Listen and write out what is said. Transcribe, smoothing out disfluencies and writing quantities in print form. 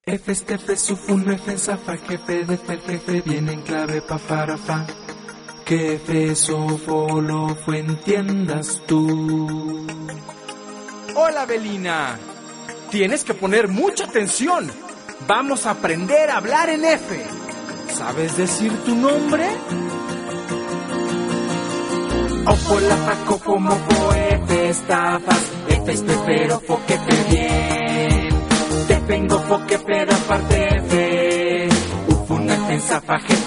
F, F, sufun, F, zafa, jefe, de jefe, viene en clave, pa, para, fa. Que F, sofo, lo fue, entiendas tú. Hola, Belina. Tienes que poner mucha atención. Vamos a aprender a hablar en F. ¿Sabes decir tu nombre? Ofo, la, fa, cofo, mofo, F, estafas, F, pero, fo, que te bien. Te vengo, fo, que pero, aparte, F. Ufuna, zafa,